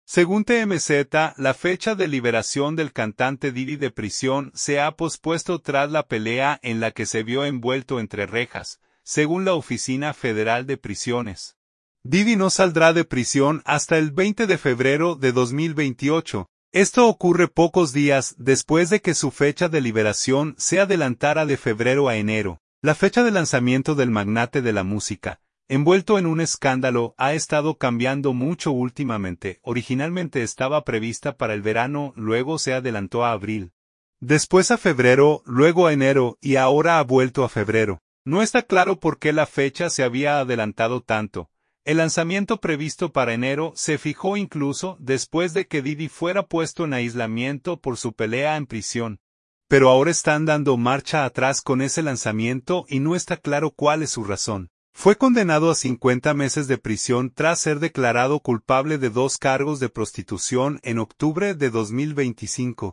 Según TMZ, la fecha de liberación del cantante Diddy de prisión se ha pospuesto tras la pelea en la que se vio envuelto entre rejas, según la Oficina Federal de Prisiones. Diddy no saldrá de prisión hasta el 20 de febrero de 2028. Esto ocurre pocos días después de que su fecha de liberación se adelantara de febrero a enero. La fecha de lanzamiento del magnate de la música, envuelto en un escándalo, ha estado cambiando mucho últimamente. Originalmente estaba prevista para el verano, luego se adelantó a abril. Después a febrero, luego a enero y ahora ha vuelto a febrero. No está claro por qué la fecha se había adelantado tanto. El lanzamiento previsto para enero se fijó incluso después de que Diddy fuera puesto en aislamiento por su pelea en prisión. Pero ahora están dando marcha atrás con ese lanzamiento y no está claro cuál es su razón. Fue condenado a 50 meses de prisión tras ser declarado culpable de 2 cargos de prostitución en octubre de 2025.